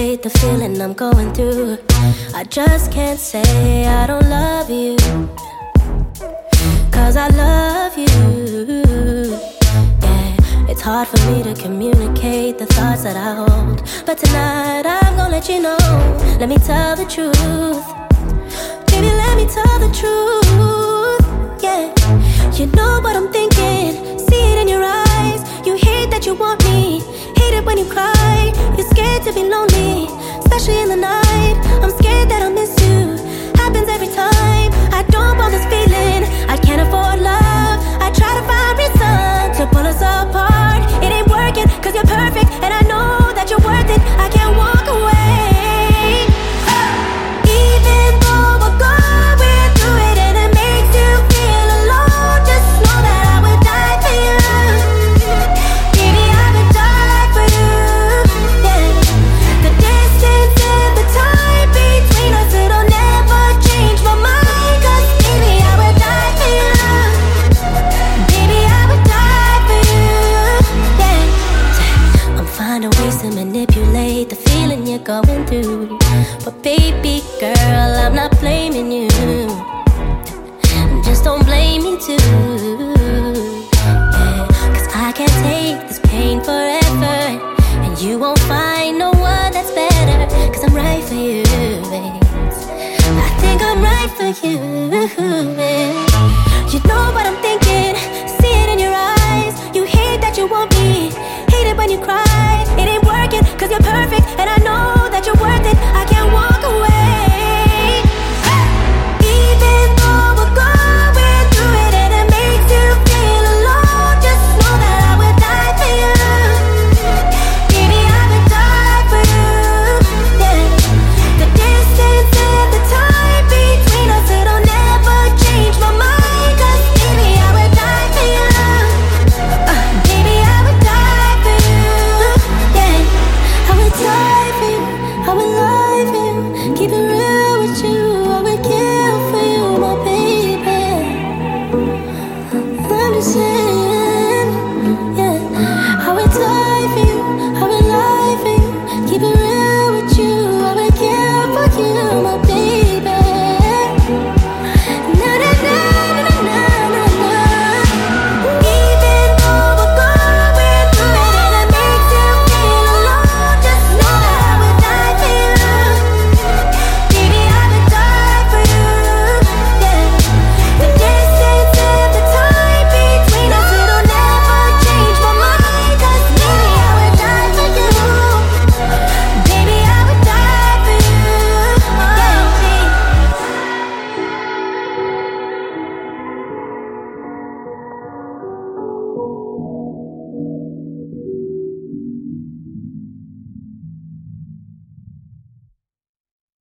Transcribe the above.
manipulate the feeling I'm going through. I just can't say I don't love you, 'cause I love you. Yeah, it's hard for me to communicate the thoughts that I hold, but tonight I'm gonna let you know. Let me tell the truth. Baby, let me tell the truth. Yeah, you know what I'm thinking. See it in your eyes. You hate that you want me. Hate it when you cry. You're scared to be lonely, especially in the night. I'm scared that I'll miss you. Happens every time. I don't want this feeling. I can't afford love. I try to find reason to pull us apart. It ain't working, 'cause you're perfect, and I know that you're worth it. I can't walk away. Even though we're going through it and it makes you feel alone, just know that I would die for you. Baby, I would die for you. Yeah. The distance and the time between us, it'll never change my mind. 'Cause baby, I would die for you. Baby, I would die for you. Yeah. I'm finding ways to manipulate the feeling you're going through, but baby girl, I'm not blaming you. Just don't blame me too. Yeah. 'Cause I can't take this pain forever, and you won't find no one that's better. 'Cause I'm right for you, babe. I think I'm right for you, babe. You know what I'm thinking.